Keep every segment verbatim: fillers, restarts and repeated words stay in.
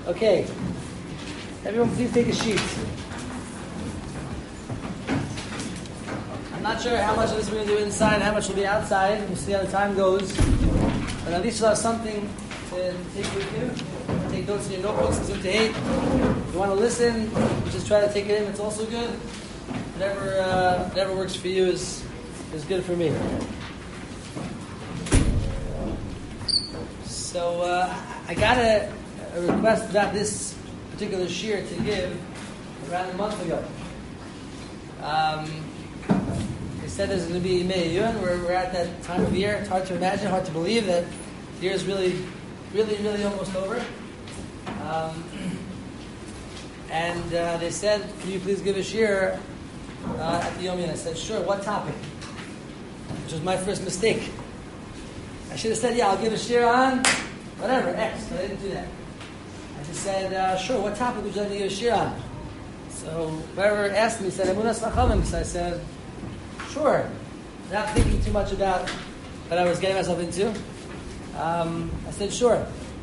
Okay. Everyone please take a sheet. I'm not sure how much of this we're going to do inside, how much will be outside. We'll see how the time goes. But at least you'll have something to take with you. Take notes in your notebooks, Zim to eight. If you want to listen, just try to take it in. It's also good. Whatever uh, whatever works for you is is good for me. So uh, I got a, a request about this particular shir to give around a month ago. Um, they said there's going to be Yimei Yun. We're, we're at that time of year. It's hard to imagine, hard to believe that the year is really, really, really almost over. Um, and uh, they said, can you please give a shir uh, at the Yom Yun? I said, sure, what topic? Which was my first mistake. I should have said, yeah, I'll give a shir on whatever, X, but I didn't do that. I just said, uh, sure, what topic would you like to give a shir on? So whoever asked me said, Emunas V'Chavim. So I said, sure. Not thinking too much about what I was getting myself into. Um, I said, sure.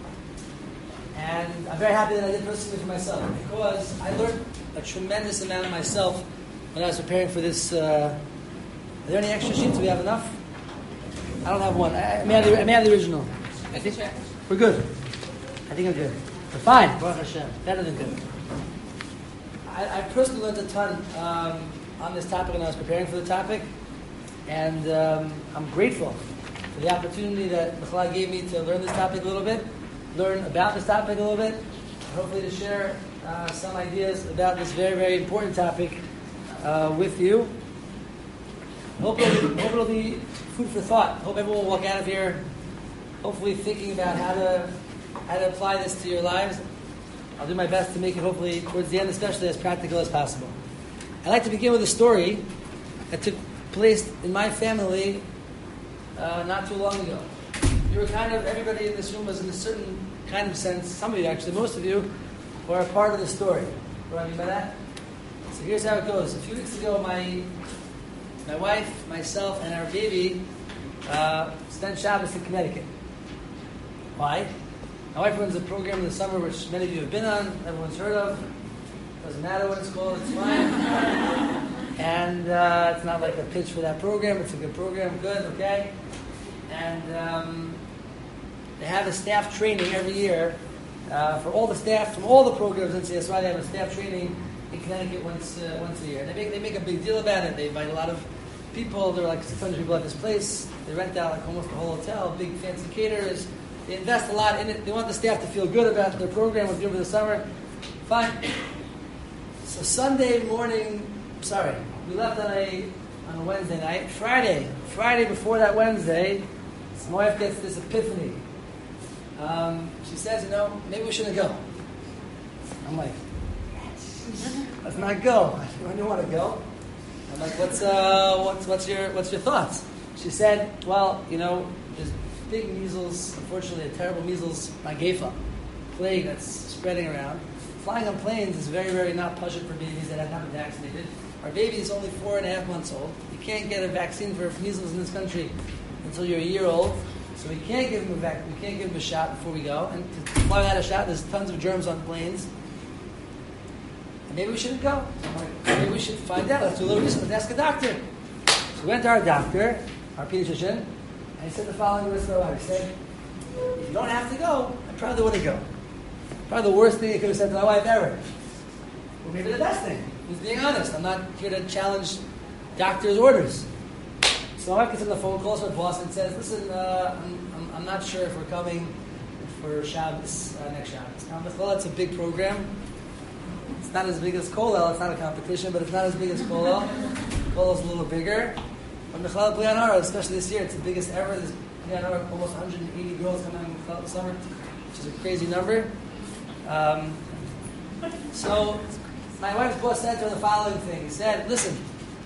And I'm very happy that I did personally for myself, because I learned a tremendous amount of myself when I was preparing for this. Uh, are there any extra sheets? Do we have enough? I don't have one. I, I, may, have the, I may have the original. I think we're good. I think I'm good. We're fine. Baruch Hashem. Better than good. I, I personally learned a ton um, on this topic when I was preparing for the topic. And um, I'm grateful for the opportunity that B'chalai gave me to learn this topic a little bit, learn about this topic a little bit, hopefully to share uh, some ideas about this very, very important topic uh, with you. Hope it'll, be, hope it'll be food for thought. Hope everyone will walk out of here hopefully thinking about how to how to apply this to your lives. I'll do my best to make it hopefully towards the end especially as practical as possible. I'd like to begin with a story that took place in my family uh, not too long ago. You were kind of, everybody in this room was in a certain kind of sense, some of you actually, most of you, were a part of the story. What do I mean by that? So here's how it goes. A few weeks ago, my my wife, myself, and our baby uh, spent Shabbos in Connecticut. Why? My wife runs a program in the summer which many of you have been on, everyone's heard of. Doesn't matter what it's called, it's fine. And uh, it's not like a pitch for that program, it's a good program, good, okay? And um, they have a staff training every year uh, for all the staff from all the programs in C S Y. They have a staff training in Connecticut once uh, once a year. They make they make a big deal about it. They invite a lot of people. There are like six hundred people at this place. They rent out like almost the whole hotel, big fancy caterers. They invest a lot in it. They want the staff to feel good about their program with you over the summer. Fine. So Sunday morning, sorry, we left on a on a Wednesday night. Friday, Friday before that Wednesday, my wife gets this epiphany. Um, she says, you know, maybe we shouldn't go. I'm like, let's not go. I don't want to go. I'm like, what's uh, what's what's your what's your thoughts? She said, well, you know, there's big measles, unfortunately, a terrible measles Magefa plague that's spreading around. Flying on planes is very, very not pashut for babies that have not been vaccinated. Our baby is only four and a half months old. You can't get a vaccine for measles in this country until you're a year old. So we can't give him a vac- we can't give him a shot before we go. And to fly without a shot, there's tons of germs on planes. And maybe we shouldn't go. So I'm like, maybe we should find out. Let's do a little research. Let's ask a doctor. So we went to our doctor, our pediatrician, and he said the following words to our wife. He said, if you don't have to go, I probably wouldn't go. Probably the worst thing he could have said to my wife ever. Or maybe the best thing. He's being honest. I'm not here to challenge doctor's orders. So my wife gets on the phone, calls her boss, and says, listen, uh, I'm, I'm, I'm not sure if we're coming for Shabbos, uh, next Shabbos. Now, Michlal, it's a big program. It's not as big as Kolel. It's not a competition, but it's not as big as Kolel. Kolel's a little bigger. But Michlal B'nai Hara, especially this year, it's the biggest ever. There's B'nai Hara, almost one hundred eighty girls coming out in Michlal this summer, which is a crazy number. Um, so my wife's boss said to her the following thing. He said, listen,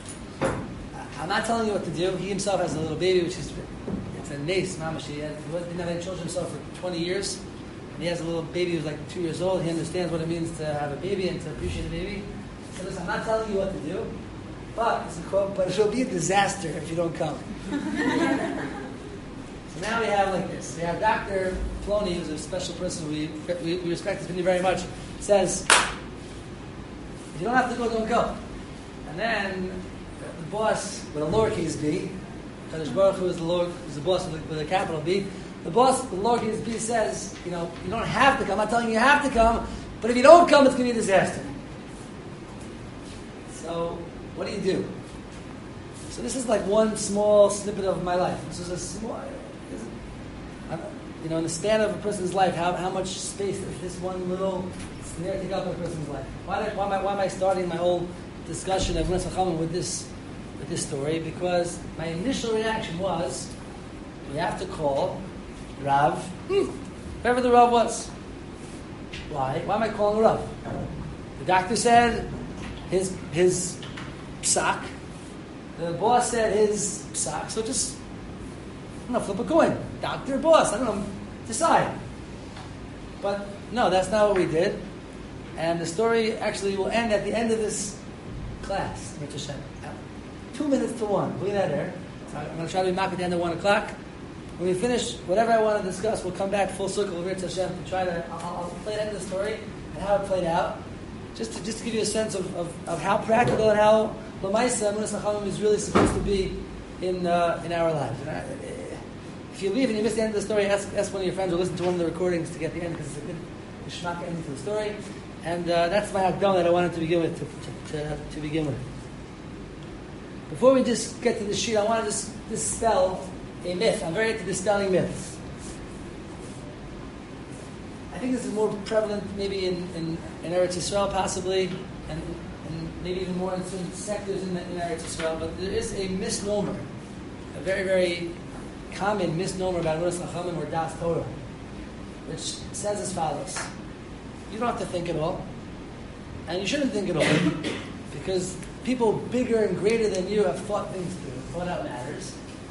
I'm not telling you what to do. He himself has a little baby, which is, it's a nace, mamash. He had, he didn't have any children himself for twenty years. And he has a little baby who's like two years old. He understands what it means to have a baby and to appreciate a baby. He said, listen, I'm not telling you what to do, but, it's a quote, but it'll be a disaster if you don't come. So So now we have like this. We have Doctor Plony, who's a special person we, we, we respect his opinion very much, says, if you don't have to go, don't go. And then the boss, with a lowercase b, Kadosh Baruch Hu is the, lower, is the boss with a, with a capital B, the boss with the lowercase b says, you know, you don't have to come. I'm not telling you you have to come, but if you don't come, it's going to be a disaster. So, what do you do? So this is like one small snippet of my life. This is a small, you know, in the span of a person's life, how, how much space does this one little snare take up in a person's life? Why, why, am I, why am I starting my whole discussion of Emunas Chachamim with this, with this story? Because my initial reaction was, we have to call Rav, hmm, whoever the Rav was. Why? Why am I calling Rav? The doctor said his his psak. The boss said his psak. So just, I'm going to flip a coin. Doctor, boss, I don't know, decide. But no, that's not what we did. And the story actually will end at the end of this class. Two minutes to one. Look at that there. I'm going to try to be back at the end of one o'clock. When we finish, whatever I want to discuss, we'll come back full circle with Hashem to try to, I'll, I'll play the end of the story and how it played out. Just to, just to give you a sense of, of, of how practical and how L'maisa Emunas Chachamim is really supposed to be in uh, in our lives. And I, if you leave and you miss the end of the story, ask, ask one of your friends or listen to one of the recordings to get the end, because it's a good geschmack ending to the story. And uh, that's my akdam that I wanted to begin with. To, to, to, to begin with. Before we just get to the sheet, I want to just dispel a myth. I'm very into dispelling myths. I think this is more prevalent maybe in, in, in Eretz Yisrael possibly, and, and maybe even more in certain sectors in, the, in Eretz Yisrael, but there is a misnomer, a very, very common misnomer about Emunas Chachamim or Das Torah, which says as follows. You don't have to think at all, and you shouldn't think at all, because people bigger and greater than you have thought things through, thought out matters,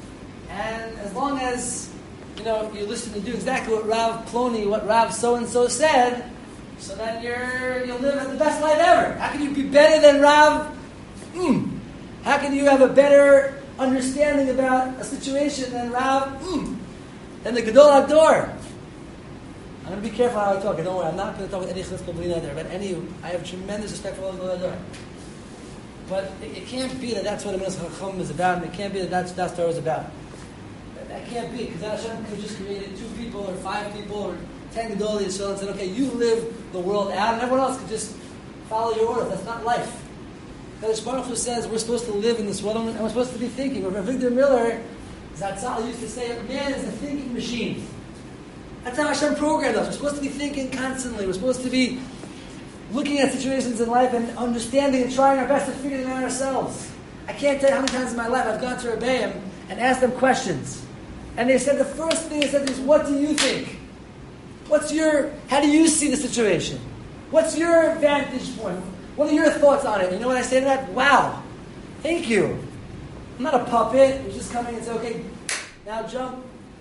and as long as you know, you listen and do exactly what Rav Plony, what Rav so-and-so said, so then you're, you'll live the best life ever. How can you be better than Rav? Mm. How can you have a better understanding about a situation than Rav? Mm. Than the Gadol Hador? I'm going to be careful how I talk. Don't worry, I'm not going to talk with any Chizkal B'lina there, but any, I have tremendous respect for all the Gadol Hador. But it, it can't be that that's what Emunas Chachamim is about, and it can't be that that's what Das Torah is about. That can't be, because then Hashem could have just created two people or five people or ten Gedolei Yisrael and said, okay, you live the world out, and everyone else could just follow your orders. That's not life. Kadosh Baruch Hu says we're supposed to live in this world, and we're supposed to be thinking. Or Victor Miller, Zatzal used to say, man is a thinking machine. That's how Hashem programmed us. We're supposed to be thinking constantly. We're supposed to be looking at situations in life and understanding and trying our best to figure them out ourselves. I can't tell you how many times in my life I've gone to Rebbeim and asked them questions. And they said, the first thing they said is, what do you think? What's your, how do you see the situation? What's your vantage point? What are your thoughts on it? You know what I say to that? Wow. Thank you. I'm not a puppet who's just coming and say, okay, now jump.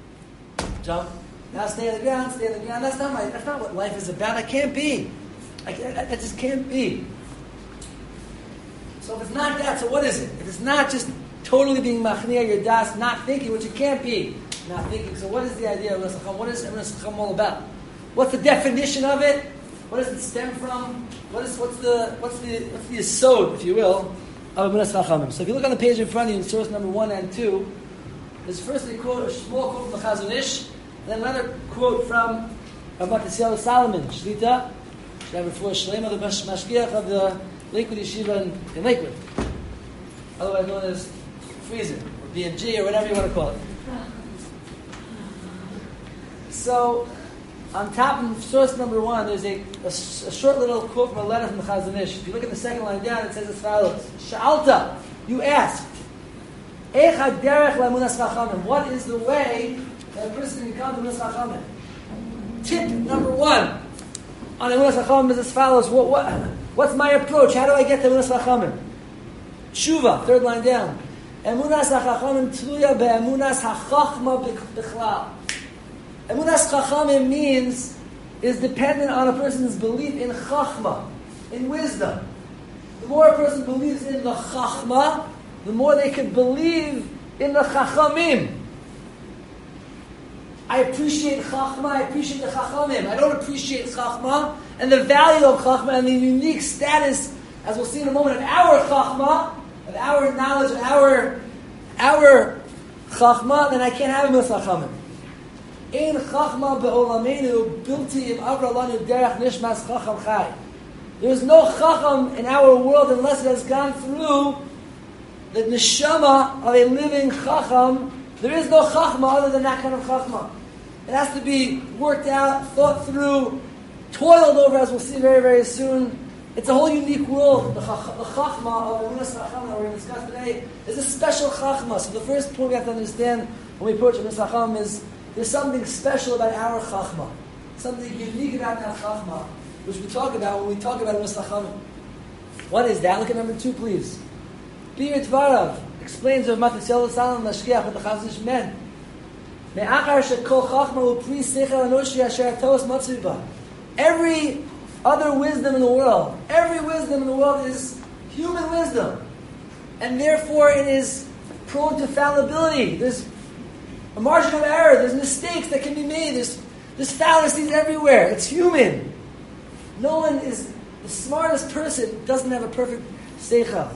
Jump. Now stay on the ground, stay on the ground. That's not my, that's not what life is about. That can't be. I, that, that just can't be. So if it's not that, so what is it? If it's not just totally being machniya your das, not thinking, which it can't be, not thinking. So what is the idea of Emunas Chachamim? What is Emunas Chachamim all about? What's the definition of it? What does it stem from? What is what's the what's the what's the yesod, if you will, of Emunas Chachamim? So if you look on the page in front of you, in source number one and two, there's first a quote, a small quote from the Chazon Ish, and then another quote from Rabbi Matisyahu Salomon, Shlita, Rabbi Fuhr Shlema, the Mashgiach of the Lakewood Yeshiva in, in Lakewood, otherwise known as Freezer, or B M G, or whatever you want to call it. So, on top of source number one, there's a, a, a short little quote from a letter from the Chazon Ish. If you look at the second line down, it says as follows: Sha'alta, you asked, Eich haderech le'emunas chachamim. What is the way that a person can come to emunas chachamim? Tip number one on emunas chachamim is as follows: what, what, what's my approach? How do I get to emunas chachamim? Tshuva, third line down. Emunas chachamim tluya be'emunas hachachma bichlal. Emunas Chachamim means is dependent on a person's belief in Chachma, in wisdom. The more a person believes in the Chachma, the more they can believe in the Chachamim. I appreciate Chachma, I appreciate the Chachamim. I don't appreciate Chachma and the value of Chachma and the unique status, as we'll see in a moment, of our Chachma, of our knowledge, of our, our Chachma, then I can't have him with Chachamim. Ein Chachma be'olamenu bilti im avra lanu derech nishmas Chacham chai. There is no Chacham in our world unless it has gone through the neshama of a living Chacham. There is no Chachma other than that kind of Chachma. It has to be worked out, thought through, toiled over, as we'll see very, very soon. It's a whole unique world. The, chach- the Chachma of Emunas Chacham that we're going to discuss today is a special Chachma. So the first point we have to understand when we approach Emunas Chacham is there's something special about our Chachma. Something unique about that Chachma, which we talk about when we talk about Emunas Chacham. What is that? Look at number two, please. Bir Dvarav explains of Matisyahu Salam Mashkiach with the Chazon Ish men. Me'achar shekol Chachma u'pri seichel anoshi asher tos matzu ba. Every other wisdom in the world, every wisdom in the world is human wisdom. And therefore it is prone to fallibility. There's a margin of error. There's mistakes that can be made. There's, there's fallacies everywhere. It's human. No one is, the smartest person doesn't have a perfect seichel.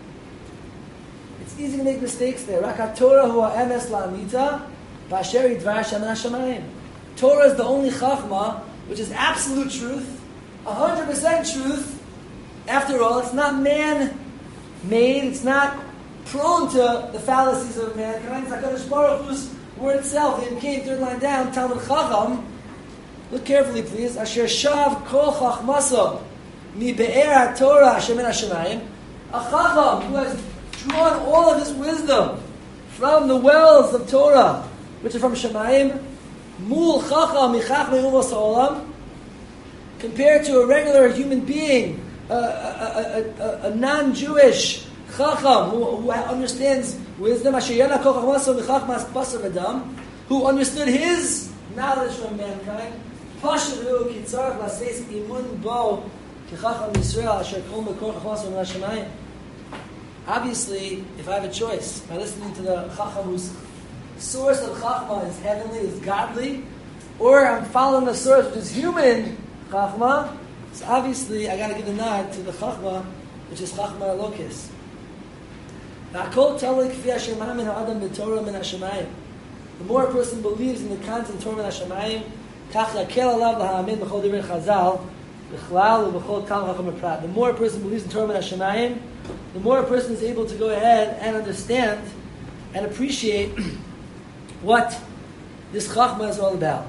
It's easy to make mistakes there. Rak Torah hu ha'emes la'amita ba'asher yidvar Hashem min hashamayim. Torah is the only chachma which is absolute truth, one hundred percent truth. After all, it's not man-made. It's not prone to the fallacies of mankind. It's HaKadosh Baruch Hu's word itself. The came third line down, Talmud Chacham. Look carefully, please. Asher shav kol chachmaso mi be'er HaTorah Hashem min hashamayim. A chacham who has drawn all of his wisdom from the wells of Torah, which are from Shemayim, mul chacham michachmei umos ha'olam, compared to a regular human being, a, a, a, a, a non-Jewish chacham who, who understands wisdom, asher yana kol chachmaso michachmas basar v'dam, who understood his knowledge from mankind, pashavu kitzarach laseis imun bo kichacham Yisrael asher kol mekor chachmaso min hashamayim. Obviously, if I have a choice, by listening to the Chacham whose source of Chachma is heavenly, is godly, or I'm following the source which is human Chachma, so obviously I got to give the nod to the Chachma, which is Chachma Elokis. The more a person believes in the content of Torah min hashamayim, the more a person believes in Torah min hashamayim, the more a person is able to go ahead and understand and appreciate what this Chachma is all about.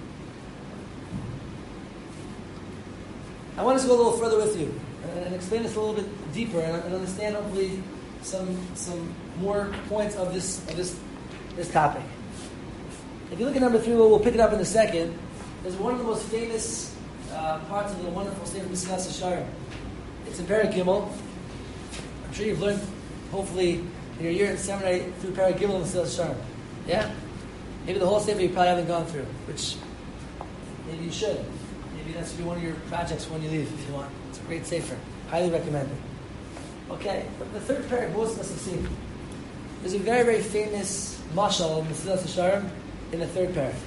I want us to go a little further with you and explain this a little bit deeper and understand hopefully some some more points of this of this this topic. If you look at number three, we'll, we'll pick it up in a second. There's one of the most famous uh, parts of the wonderful Sefer Mesilas Yesharim. It's in Perek Gimel. I'm sure you've learned, hopefully, in your year in seminary through Perek Gimel and Mesilas Yesharim. Yeah? Maybe the whole Sefer you probably haven't gone through, which maybe you should. Maybe that should be one of your projects when you leave, if you want. It's a great Sefer. Highly recommend it. Okay, but the third Perek, most of us have seen. There's a very, very famous mashal of Mesilas Yesharim in the third Perek.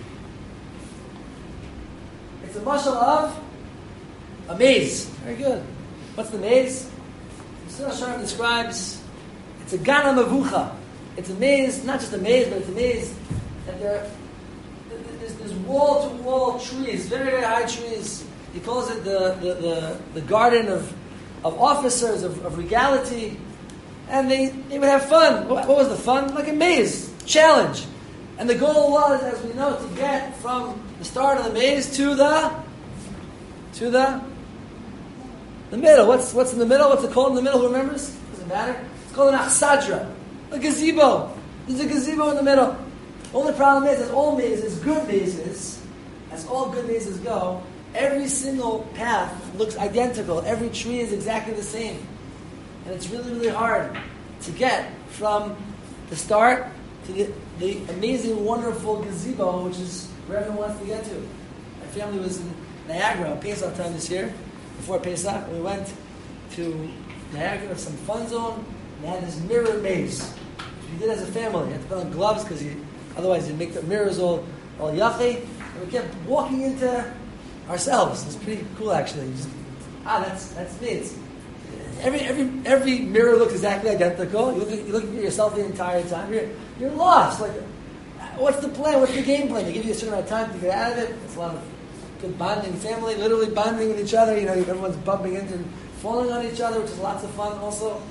It's a mashal of a maze. Very good. What's the maze? Mesilas Yesharim describes it's a gana mavucha. It's a maze, not just a maze, but it's a maze that there there's, there's wall-to-wall trees, very, very high trees. He calls it the the, the, the garden of, of officers, of, of regality. And they, they would have fun. What, what was the fun? Like a maze. Challenge. And the goal was, as we know, to get from the start of the maze to the to the the middle. What's what's in the middle? What's it called in the middle? Who remembers? Doesn't matter. It's called an achsadra, a gazebo. There's a gazebo in the middle. Only problem is, as all mazes, good mazes, as all good mazes go, every single path looks identical. Every tree is exactly the same, and it's really, really hard to get from the start to the, the amazing, wonderful gazebo, which is where everyone wants to get to. My family was in Niagara at Pesach time this year. Before Pesach, we went to Niagara, some fun zone, and they had this mirror maze. We did as a family. You had to put on gloves because you, otherwise you'd make the mirrors all all yachi, and we kept walking into ourselves. It's pretty cool, actually. Just, ah, that's that's me. It's, every every every mirror looks exactly identical. You look at, you look at yourself the entire time. You're you're lost. Like, what's the plan? What's the game plan? They give you a certain amount of time to get out of it. It's a lot of good bonding, family, literally bonding with each other. You know, everyone's bumping into and falling on each other, which is lots of fun. Also,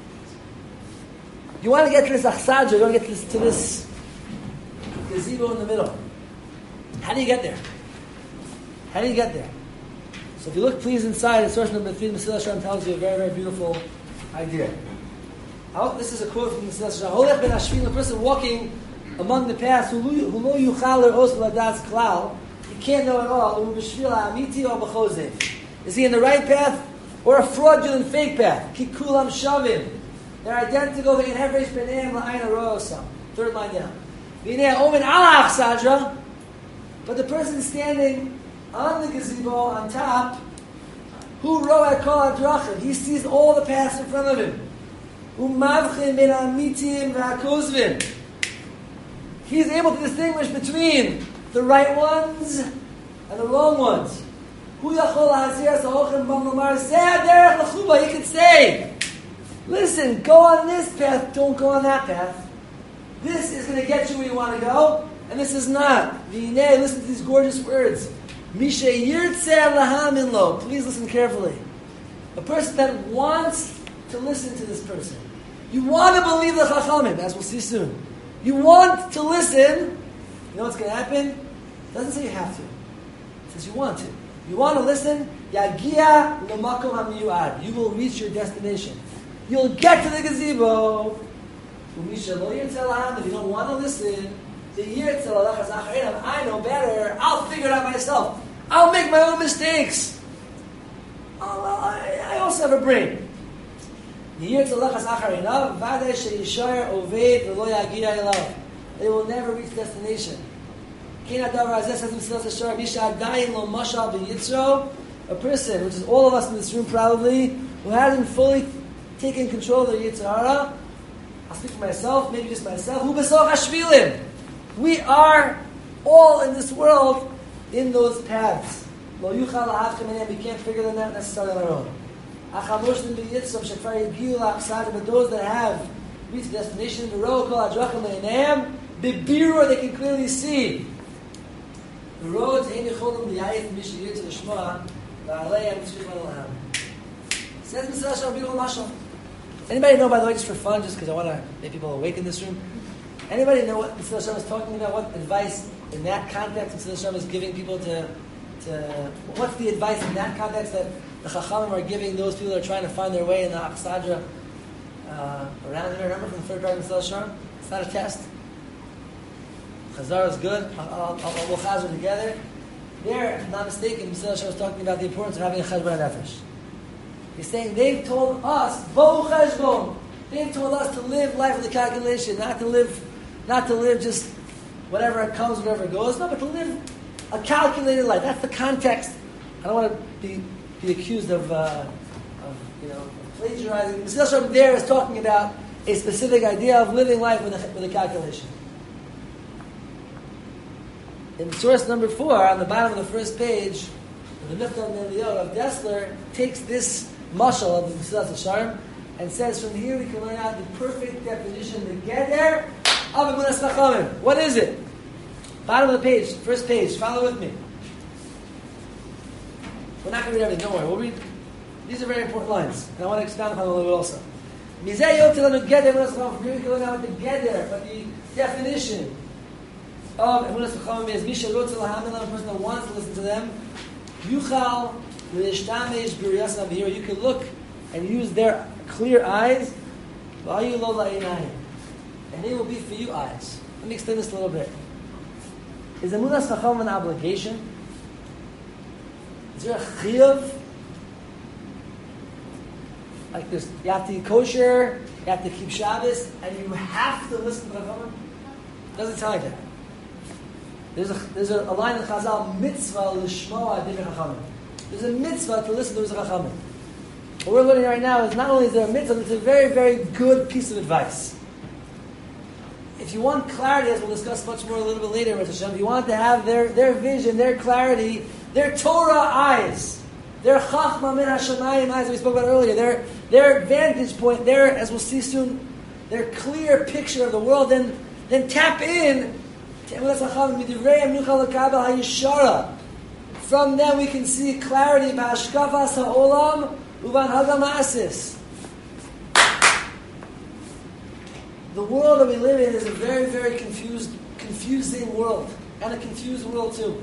you want to get to this achsadra. You want to get to this, to this gazebo in the middle. How do you get there? How do you get there? So if you look, please, inside, in source number three, Mesilas Yesharim tells you a very, very beautiful idea. This is a quote from Mesilas Yesharim. Holech ben hashvin, a person walking among the paths, who lo yuchal or ladas klal, he can't know at all. Is he in the right path or a fraudulent fake path? Kikulam shavim. They're identical. Third line down. But the person standing on the gazebo on top, who roa kol hadrachim, he sees all the paths in front of him. Umavchin ben amitim v'hakozvim. He's able to distinguish between the right ones and the wrong ones. Hu yachol lahazir sa'ochem bam lomar zeh haderech l'chuba. He could say, listen, go on this path, don't go on that path. This is going to get you where you want to go, and this is not. V'hinei, listen to these gorgeous words. Mishe yirtzeh lahamin lo. Please listen carefully. A person that wants to listen to this person. You want to believe the chachamim, as we'll see soon. You want to listen. You know what's going to happen? It doesn't say you have to. It says you want to. You want to listen. Yagia l'makom hamiyuad. You will reach your destination. You'll get to the gazebo. If you don't want to listen, I know better. I'll figure it out myself. I'll make my own mistakes. Oh, well, I, I also have a brain. They will never reach destination. A person, which is all of us in this room probably, who hasn't fully taken control of their Yetzer Hara, I'll speak for myself, maybe just myself, who besoch hashvilim. We are all in this world in those paths. Lo yuchal lahafchem, we can't figure them out necessarily on our own. But those that have reached the destination, the birur, they can clearly see. The roads, says Mesilas Yesharim, beautiful mashal. Anybody know, by the way, just for fun, just because I want to make people awake in this room, anybody know what Mesilas Yesharim is talking about? What advice in that context Mesilas Yesharim is giving people to, to, what's the advice in that context that the Chachamim are giving those people that are trying to find their way in the Achsadra uh, around here? Remember from the third part of Mesilas Yesharim? It's not a test. Chazar is good. I'll, I'll, I'll, we'll chazar together. There, if I'm not mistaken, Mesilas Yesharim is talking about the importance of having a cheshbon nefesh. He's saying they've told us, bo cheshbon. They've told us to live life with a calculation, not to live, not to live just whatever it comes, whatever goes. No, but to live a calculated life. That's the context. I don't want to be, be accused of, uh, of you know, plagiarizing. Mesilas Yesharim there is talking about a specific idea of living life with a, with a calculation. In source number four, on the bottom of the first page, the Michtav Meliyot of Dessler takes this mashal of the Mesilas Yesharim and says from here we can learn out the perfect definition, the Geder of Emunas Chachamim. What is it? Bottom of the page, first page. Follow with me. We're not going to read everything. Don't worry. We'll read. These are very important lines, and I want to expound upon them a little bit also. Mizeh Yot Tilanu Geder Emunas Chachamim. From here we can learn out what the Geder, but the definition of Emunas Chachamim is Misha Rotz Lahamin, a person that wants to listen to them. Yuchal L'Ishtamesh B'Riyas Navir. You can look and use their clear eyes. V'ayu Lo La'inayim. And they will be for you eyes. Let me explain this a little bit. Is Emunas Chachamim an obligation? Is there a chiyuv? Like this, you have to eat kosher, you have to keep Shabbos, and you have to listen to Chachamim? It doesn't sound like that. There's a, there's a, a line in Chazal, mitzvah l'shmoa divrei Chachamim. There's a mitzvah to listen to the Chachamim. What we're learning right now is not only is there a mitzvah, it's a very, very good piece of advice. If if you want clarity, as we'll discuss much more a little bit later, if you want to have their, their vision, their clarity, their Torah eyes, their Chachma min Hashemayim eyes that we spoke about earlier, their, their vantage point, their, as we'll see soon, their clear picture of the world, then, then tap in. From them we can see clarity about Hashkafas HaOlam Uvan Hagamasis. The world that we live in is a very, very confused, confusing world. And a confused world too.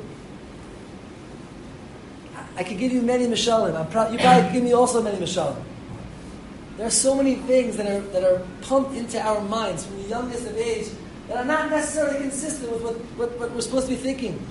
I, I could give you many mishalim. I'm proud, you probably could give me also many mishalim. There are so many things that are that are pumped into our minds from the youngest of age that are not necessarily consistent with what, what, what we're supposed to be thinking.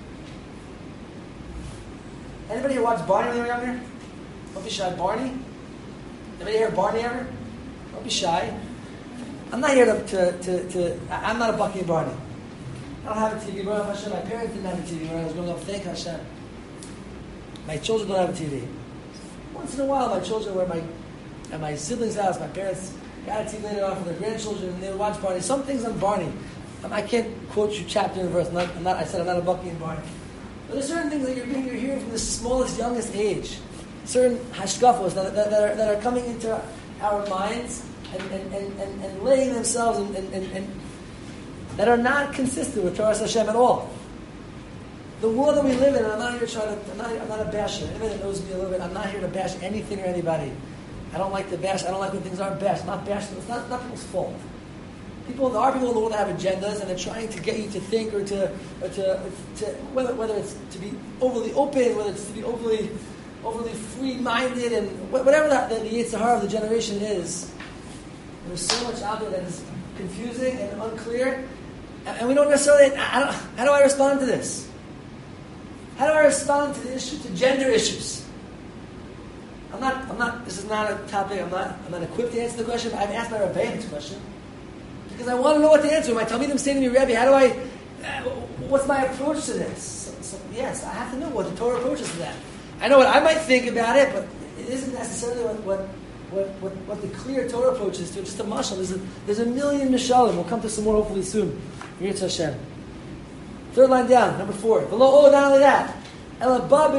Anybody here watch Barney when they were younger? Don't be shy. Barney? Anybody hear Barney ever? Don't be shy. I'm not here to, to, to, to I'm not a Bucky and Barney. I don't have a T V. My parents didn't have a T V when I was growing up. Thank Hashem. My children don't have a T V. Once in a while, my children were my, at my siblings' house. My parents got a T V later on for their grandchildren, and they would watch Barney. Some things on Barney, um, I can't quote you chapter and verse. I'm not, I'm not, I said I'm not a Bucky and Barney. But there's certain things that you're, you're hearing from the smallest, youngest age. Certain hashkafos that, that, that, are, that are coming into our minds and, and, and, and, and laying themselves and, and, and, and that are not consistent with Torah Hashem at all. The world that we live in, and I'm not here trying to, I'm not, I'm not a basher. Anybody that knows me a little bit, I'm not here to bash anything or anybody. I don't like to bash, I don't like when things aren't bashed. I'm not bashing, it's not, not people's fault. People, there are people in the world that have agendas, and they're trying to get you to think or to, or to, to whether, whether it's to be overly open, whether it's to be overly, overly free-minded, and whatever that, the, the Yetzer Hara of the generation is. There's so much out there that is confusing and unclear, and, and we don't necessarily. I don't, how do I respond to this? How do I respond to the issue, to gender issues? I'm not. I'm not. This is not a topic. I'm not. I'm not equipped to answer the question. But I've asked my Rebbe this question because I want to know what to answer. My Talmidim saying to me, Rebbe, how do I? Uh, what's my approach to this? So, so yes, I have to know what the Torah approaches to that. I know what I might think about it, but it isn't necessarily what what, what, what, what the clear Torah approach is to it. Just a mashal. There's a, there's a million mishalim. We'll come to some more hopefully soon. Yirtzeh Hashem. Third line down, number four. Below, oh, not only that. And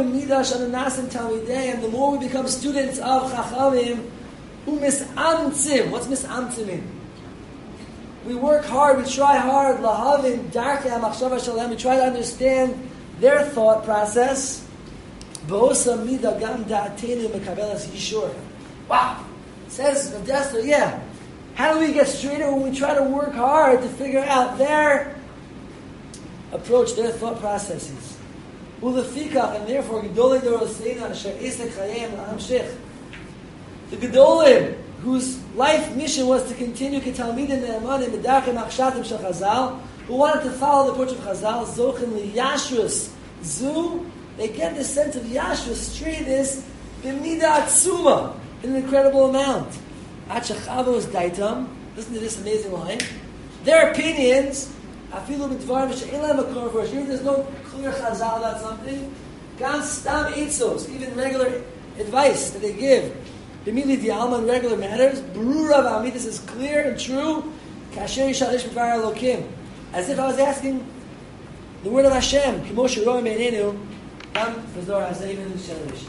the more we become students of Chachamim, who misamtzim. What's misamtzim mean? We work hard, we try hard. Lahavim, darkei hamachshava shalem. We try to understand their thought process. Ba'osa mida gam da'atenu mekabelas yishur. Wow. It says Modesto, yeah. How do we get straighter when we try to work hard to figure out their approach, their thought processes? Ulefikach, and therefore, Gedolei Doroseinu asher isek chayim la'amshich. The Gedolim, whose life mission was to continue ketalmidim ne'emanim b'darkei machshatim shel Chazal, who wanted to follow the approach of Chazal, zochen liyashrus zu, they get this sense of yashrus, straightness, b'mida atzuma, in an incredible amount. Achachavos daitam, listen to this amazing line. Their opinions, afilu b'dvarim she'elam makor for here, there's no clear chazal about something. Gan stam eitzos, even regular advice that they give, b'mili di'alma in regular matters, brura v'amid, this is clear and true, kasher yishalish b'var elokim, as if I was asking the word of Hashem, kimo she'roim einenu, am v'zdor hazayim shalish.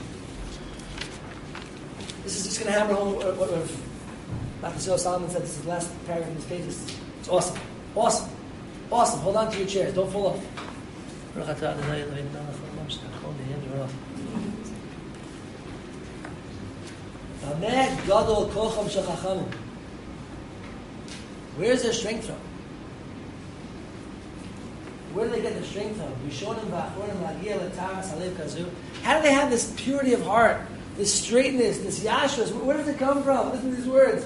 This is just going to hammer home what, what, what Doctor Solomon said. This is the last paragraph in this page. It's, it's awesome. Awesome. Awesome. Hold on to your chairs. Don't fall off. Where's their strength from? Where do they get their strength from? How do they have this purity of heart? This straightness, this yashras, where does it come from? Listen to these words.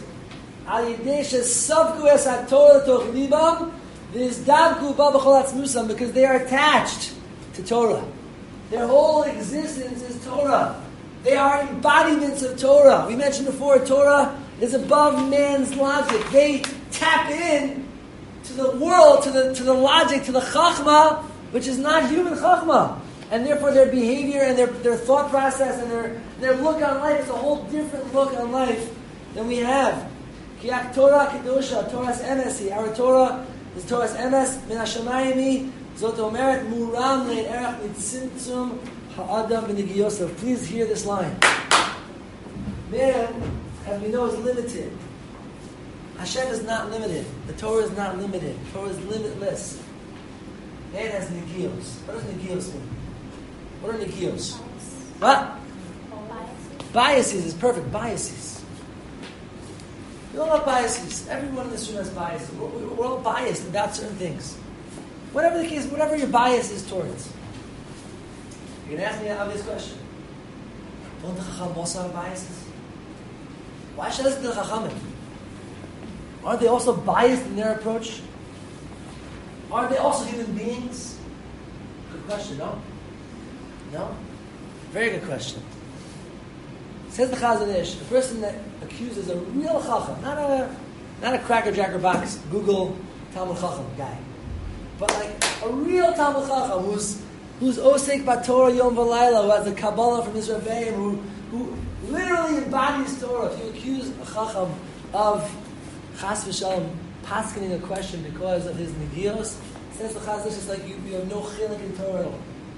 Because they are attached to Torah. Their whole existence is Torah. They are embodiments of Torah. We mentioned before, Torah is above man's logic. They tap in to the world, to the to the logic, to the chachma, which is not human chachma. And therefore their behavior and their, their thought process and their, their look on life is a whole different look on life than we have. Kiak Torah Kedosha, Torah's embassy. Our Torah The Torah is emes min hashamayim zot omeret muram le'en erech mitzimtzum ha'adam v'negiyosef. Please hear this line. Man, as we know, is limited. Hashem is not limited. The Torah is not limited. The Torah is limitless. Man has negiyos. What does negiyos mean? What are negiyos? What? Biases is perfect. Biases. We all have biases. Everyone in this room has biases. We're, we're all biased about certain things. Whatever the case, whatever your bias is towards. You're going to ask me an obvious question. Don't the Chacham also have biases? Why should I listen to the Chachamim? Aren't they also biased in their approach? Aren't they also human beings? Good question, no? No? Very good question. Says the Chazon Ish, the person that accuses a real Chacham, not a not a cracker jacker box, Google Talmud Chacham guy, but like a real Talmud Chacham who's who's Osek Batorah Yom V'Layla, who has the Kabbalah from his Rebbeim, who who literally embodies Torah. If you accuse a Chacham of Chas v'Shalom paskening a question because of his negiyos, says the Chazon Ish, it's like you, you have no chilik in Torah at all.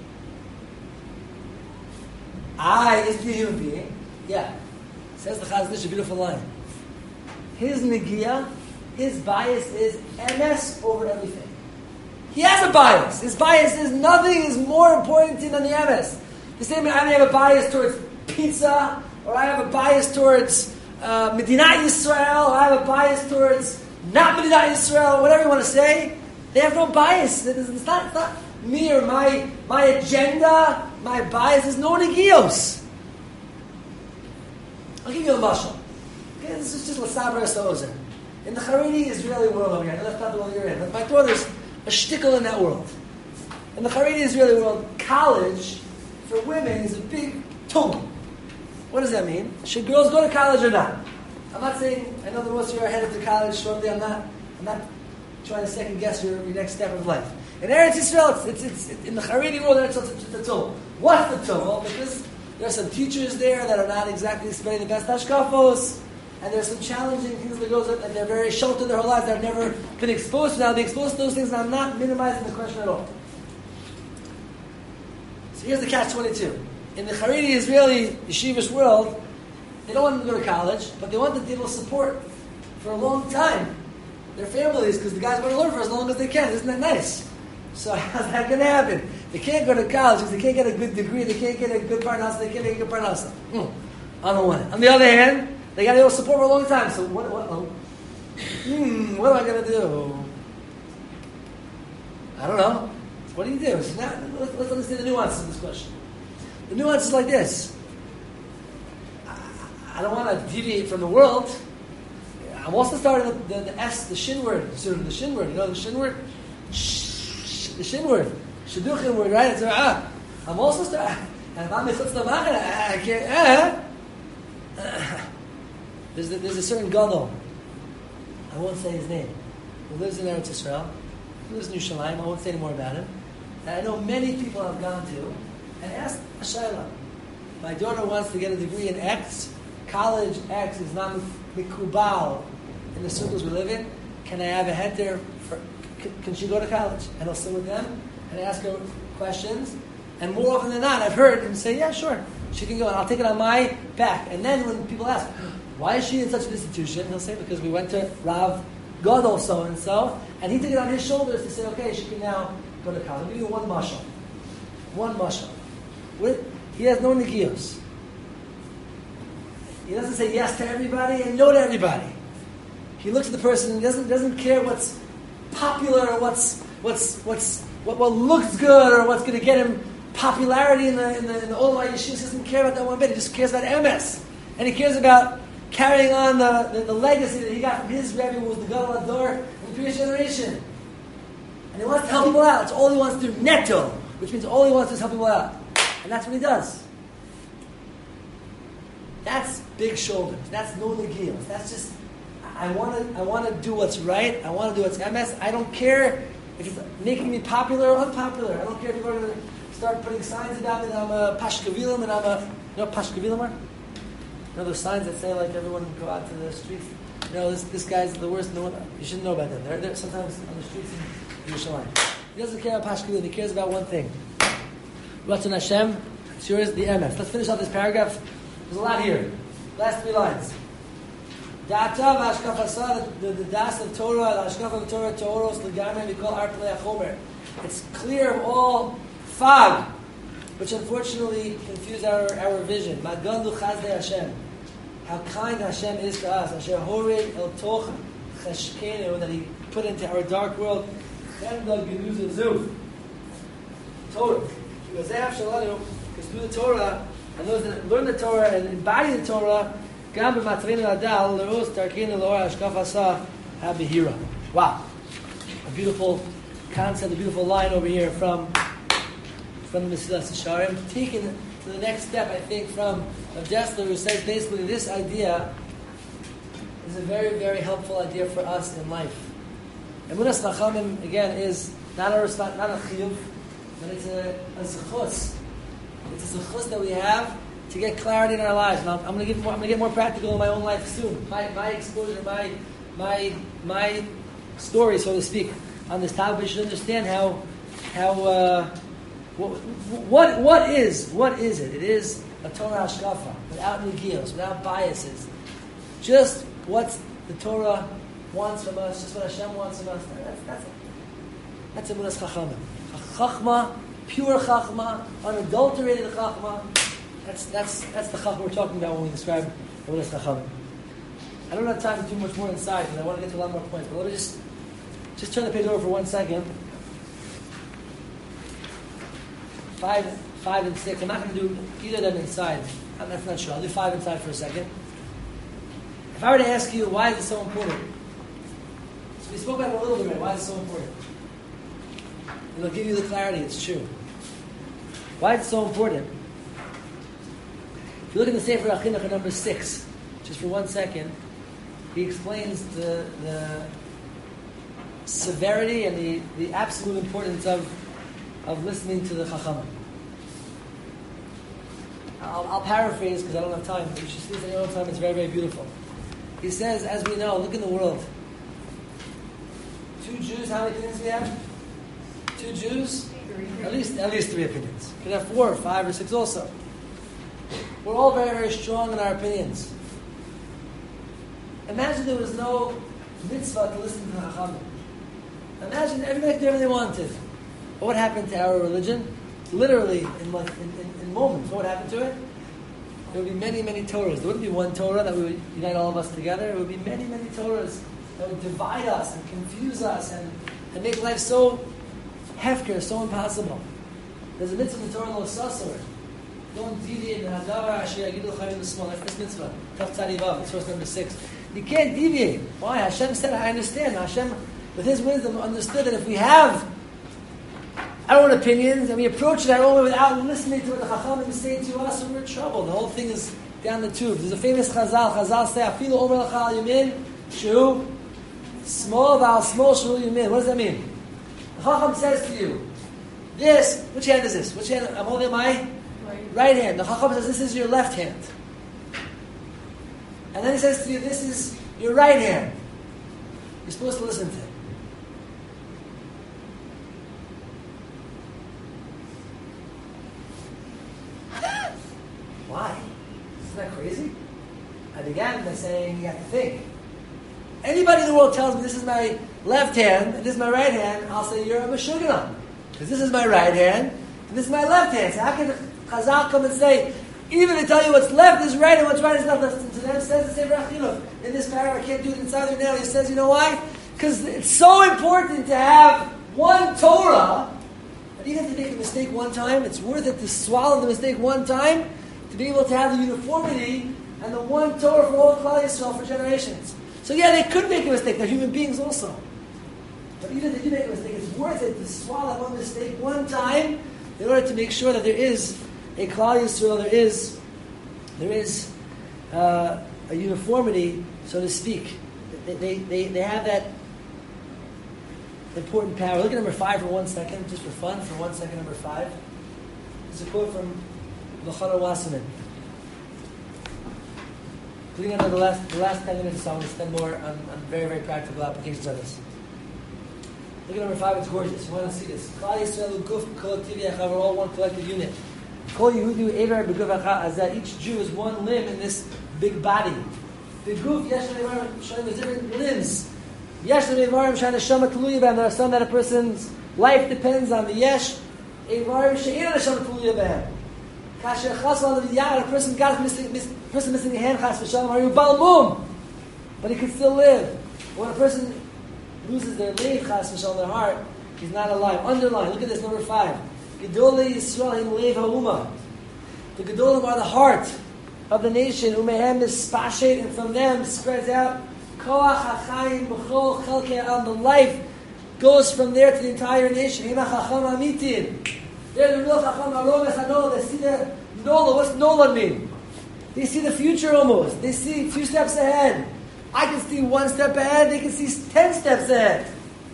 I is the human being. Yeah. Says the Chazon Ish, a beautiful line. His negiya, his bias is emes over everything. He has a bias. His bias is nothing is more important to him than the emes. The same way I may have a bias towards pizza, or I have a bias towards uh, Medinat Yisrael, or I have a bias towards not Medinat Yisrael, whatever you want to say. They have no bias. It's not, it's not me or my, my agenda, my bias. There's no negiyos. I'll give you a mashal. Okay, this is just l'saber esozer. In the Haredi Israeli world over here, I know that's not the world you're in, but my daughter's a shtickle in that world. In the Haredi Israeli world, college for women is a big tum. What does that mean? Should girls go to college or not? I'm not saying, I know the most of you are headed to college shortly, I'm not, I'm not trying to second guess your, your next step of life. In Eretz Yisrael, it's, it's, it's, in the Haredi world, it's, it's, it's a tum. What's the tum? Well, because there are some teachers there that are not exactly spreading the best hashkafos, and there's some challenging things that goes on, and they're very sheltered their whole lives. They've never been exposed to. Now they exposed to those things, and I'm not minimizing the question at all. So here's the catch twenty-two. In the Haredi Israeli yeshivish world, they don't want them to go to college, but they want them to be able to support for a long time their families, because the guys want to learn for as long as they can. Isn't that nice? So how's that going to happen? They can't go to college because they can't get a good degree, they can't get a good parnasa, they can't get a good parnasa. Mm. On the one hand. On the other hand, they got to be able to support for a long time. So what, what, oh, hmm, what am I going to do? I don't know. What do you do? So now, let's, let's understand the nuances of this question. The nuance is like this. I, I don't want to deviate from the world. I'm also starting the, the, the S, the shin word, sort of the shin word. You know the shin word? Shh, the shin word. Shidduchim word, right? It's, ah, I'm also starting. And if I'm mechutz lamachar, I can't. Uh, uh, there's, a, there's a certain gadol. I won't say his name. Who lives in Eretz Yisrael. He lives in Yerushalayim. I won't say any more about him. And I know many people have gone to and asked a shayla. My daughter wants to get a degree in X. College X is not mikubal in the circles we live in. Can I have a heter for? Can, can she go to college? And I'll sit with them and ask her questions. And more often than not, I've heard him say, "Yeah, sure, she can go." And I'll take it on my back. And then when people ask, "Why is she in such an institution?" he'll say, "Because we went to Rav Gadol so and so, and he took it on his shoulders to say, okay, she can now go to college." I'll give you one mashal. One mashal. With, he has no negiyos. He doesn't say yes to everybody and no to everybody. He looks at the person and doesn't doesn't care what's popular or what's what's what's what, what looks good or what's going to get him popularity in the in the in the Olamai Yeshivas. He doesn't care about that one bit. He just cares about M S, and he cares about carrying on the, the, the legacy that he got from his Rebbe, who was the Gadol Hador in the previous generation. And he wants to help people out. That's all he wants to do. Neto, which means all he wants to do is help people out. And that's what he does. That's big shoulders. That's no negiyos. That's just, I want to I want to do what's right. I want to do what's M S. I don't care if it's making me popular or unpopular. I don't care if people are going to start putting signs about me that I'm a Pashkavilim and I'm a, you know what Pashkavilim are? You know those signs that say like everyone go out to the streets? You know, this this guy's the worst. No one, you shouldn't know about them. They're, they're sometimes on the streets in Yerushalayim. He doesn't care about Pashkulim. He cares about one thing. Ratzon Hashem. It's yours, the M F. Let's finish off this paragraph. There's a lot here. Last three lines. Da'atav hashkafasa, the, the das of Torah, the hashkaf of Torah, Toros, l'garmen, we call artlei achomer. It's clear of all fog, which unfortunately confuse our, our vision. Magandu chazdei Hashem. How kind Hashem is to us. Asher hored el toch cheshkenu, that He put into our dark world. Chemda genuza zuf. Torah. Because they have shalanu, because through the Torah, and those that learn the Torah and embody the Torah, gam b'matreinu adal leros darkeinu lo'or hashkafasa habihira. Wow, a beautiful concept, a beautiful line over here from from the Mesilas Yesharim, taken to the next step, I think, from Rav Dessler, who says basically this idea is a very, very helpful idea for us in life. Emunas Chachamim, again, is not a response, not a chiyuv, but it's a, a zechus. It's a zechus that we have to get clarity in our lives. Now, I'm going to get more, I'm going to get more practical in my own life soon. My, my exposure, my, my, my story, so to speak, on this topic, we should understand how, how, uh, what, what, what is, what is it? It is a Torah hashkafa, without negios, without biases. Just what the Torah wants from us, just what Hashem wants from us. That's, that's it. That's emunas chachamim. Chachma, pure chachma, unadulterated chachma. That's that's that's the chachma we're talking about when we describe emunas chachamim. I don't have time to do much more inside because I want to get to a lot more points. But let me just just turn the page over for one second. Five, five and six. I'm not going to do either of them inside. I'm, that's not sure. I'll do five inside for a second. If I were to ask you, why is it so important? So we spoke about it a little bit already. Why is it so important? It'll give you the clarity. It's true. Why is it so important? If you look at the Sefer HaChinuch number six, just for one second, he explains the, the severity and the, the absolute importance of of listening to the Chachamim. I'll, I'll paraphrase because I don't have time, but you should see it in your own time. It's very, very beautiful. He says, as we know, look in the world. Two Jews, how many opinions do we have? Two Jews? At least, at least three opinions. You could have four or five or six also. We're all very, very strong in our opinions. Imagine there was no mitzvah to listen to the Chachamim. Imagine everybody could do everything they wanted. What would happen to our religion? Literally, in, like, in, in, in moments, what would happen to it? There would be many, many Torahs. There wouldn't be one Torah that would unite all of us together. There would be many, many Torahs that would divide us and confuse us and, and make life so hefker, so impossible. There's a mitzvah in the Torah, no sasor. Don't deviate. That's this mitzvah. Taf Tzadi Vav, it's verse number six. You can't deviate. Why? Hashem said, I understand. Hashem, with His wisdom, understood that if we have our own opinions, and we approach it our own way without listening to what the Chachamim say to us, we're in trouble. The whole thing is down the tube. There's a famous Chazal. Chazal say, "Afilu over l'chal yamin, shu small val small shu yamin." What does that mean? The Chacham says to you, "This, which hand is this? Which hand? I'm holding my right, right hand." The Chacham says, "This is your left hand," and then he says to you, "This is your right hand." You're supposed to listen to it. Why? Isn't that crazy? I began by saying you have to think. Anybody in the world tells me this is my left hand and this is my right hand, I'll say you're a Meshuggah. Because this is my right hand and this is my left hand. So how can Chazal come and say, even to tell you what's left is right and what's right is left? To them says the Sefer HaChinuch. In this paragraph, I can't do it inside of it now. He says, you know why? Because it's so important to have one Torah, that even if you make a mistake one time, it's worth it to swallow the mistake one time, to be able to have the uniformity and the one Torah for all Klal Yisrael for generations. So yeah, they could make a mistake. They're human beings also. But even if they do make a mistake, it's worth it to swallow one mistake one time in order to make sure that there is a Klal Yisrael, there is, there is uh, a uniformity, so to speak. They, they, they, they have that important power. Look at number five for one second, just for fun, for one second, number five. It's a quote from Yochanan Wasserman. Including under the last the last ten minutes or so, I'm going to spend more on, on very, very practical applications of this. Look at number five, it's gorgeous. You want to see this. Klal Yisrael Guf Kol Tivya Chav, we're all one collective unit. Kol Yehudu Eivar B'Guf Achad, as that each Jew is one limb in this big body. The Guf Yesh Le'Eivarim showing there's different limbs. Yesh Le'Eivarim Shana Neshama Tluya B'Hem. There are some that a person's life depends on the Yesh Eivarim She'ena Neshama Tluya B'Hem. Kasher Chas V'Al a person got missing, miss, person missing a hand, Chas V'Shalom, Haru Balmum, but he could still live. When a person loses their leif, Chas V'Shalom, their heart, he's not alive. Underline, look at this, number five. Gedolei Yisrael Him Leiv Ha'uma. The Gedolim are the heart of the nation. Umehem is spashet, and from them spreads out Koach HaChayim B'chol Chelkei Ha'am. The life goes from there to the entire nation. Hema Chacham Amitin. They're the real Chacham Aromes Hanol. They see the Nola. What's Nola mean? They see the future almost. They see two steps ahead. I can see one step ahead. They can see ten steps ahead.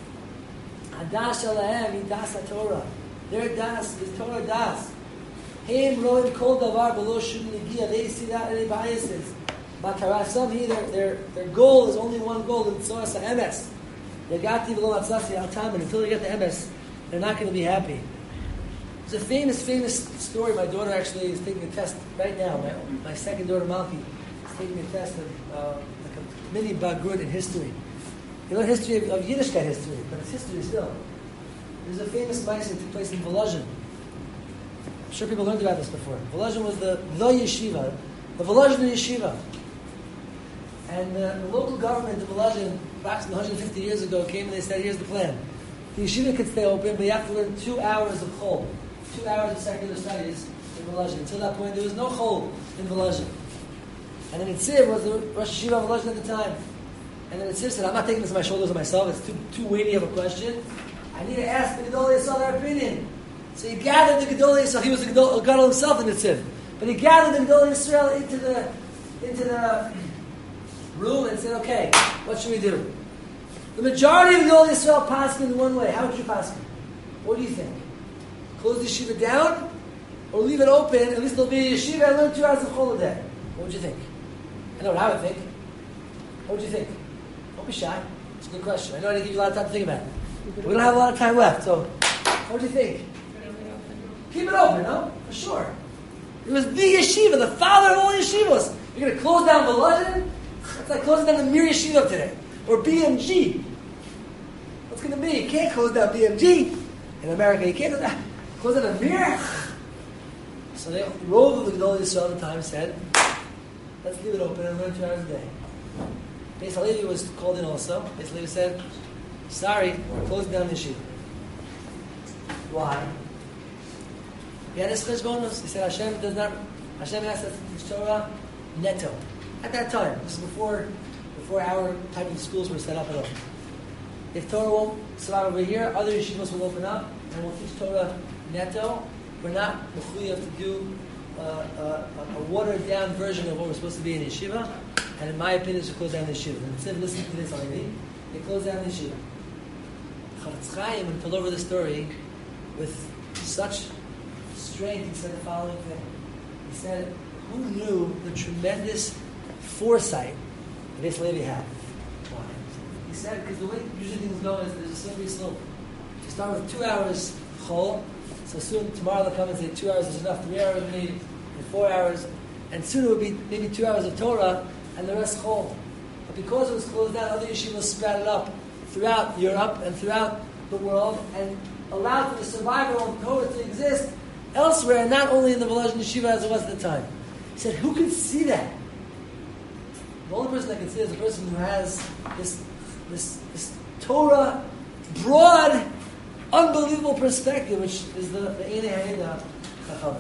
Hadash Alahem Idas HaTorah. Their das is Torah das. Heim roim kol davar below shouldn't negia. They see that in the biases. But Karasam here, their, their their goal is only one goal. And so it's the M S. They got the below atzasi al time, and until they get the M S, they're not going to be happy. It's a famous, famous story. My daughter actually is taking a test right now. My, my second daughter Malki is taking a test of uh, like a mini bagrut in history. You know history of, of Yiddishkeit history, but it's history still. There's a famous mice that took place in Volozhin. I'm sure people learned about this before. Volozhin was the, the yeshiva, the Volozhin yeshiva. And uh, the local government of Volozhin, approximately one hundred fifty years ago, came and they said, here's the plan. The yeshiva could stay open, but you have to learn two hours of chol, two hours of secular studies in Volozhin. Until that point, there was no chol in Volozhin. And then Itziv was the Rosh Yeshiva of Volozhin at the time. And then Itziv said, I'm not taking this on my shoulders of myself, it's too, too weighty of a question. I need to ask the Gedolei Yisrael their opinion. So he gathered the Gedolei Yisrael. He was a Gedol, Gadol himself in the Tziv. But he gathered the Gedolei Yisrael into the, into the room and said, okay, what should we do? The majority of the Gedolei Yisrael passed in one way. How would you pass? What do you think? Close the yeshiva down? Or leave it open? At least there'll be a yeshiva and learn two hours of chol a day. What would you think? I know what I would think. What would you think? Don't be shy. It's a good question. I know I didn't give you a lot of time to think about it. We don't have a lot of time left, so what do you think? Keep it open, no? For sure. It was the yeshiva, the father of all yeshivas. You're going to close down Volozhin? It's like closing down the Mir Yeshiva today. Or B M G. What's going to be? You can't close down B M G. In America, you can't close down a Mir. So the role of the Gedolei Yisrael at the time said, let's leave it open and learn two hours a day. Beis Halevi was called in also. Beis Halevi said, sorry, we're closing down the yeshiva. Why? He had his cheshbonos. He said Hashem does not. Hashem asked us to teach Torah neto. At that time, this is before, before our type of schools were set up at all. If Torah won't survive over here, other yeshivas will open up and we'll teach Torah neto. We're not mechuyev to do uh, a, a watered down version of what we're supposed to be in yeshiva. And in my opinion, to close down the yeshiva. And instead of listening to this already, they closed down the yeshiva. Chafetz Chaim, when he told over the story with such strength, he said the following thing. He said, who knew the tremendous foresight that Beis Halevi had? Why? He said, because the way usually things go is there's a slippery slope. You start with two hours chol, so soon tomorrow they'll come and say two hours is enough, three hours we need, and four hours, and soon it would be maybe two hours of Torah, and the rest chol. But because it was closed down, other yeshivas sprouted up throughout Europe and throughout the world, and allowed for the survival of Torah to exist elsewhere, and not only in the Volozhin yeshiva as it was at the time. He said, who could see that? The only person that can see it is the person who has this, this, this Torah, broad, unbelievable perspective, which is the the Einei Ha'eda Chachamim.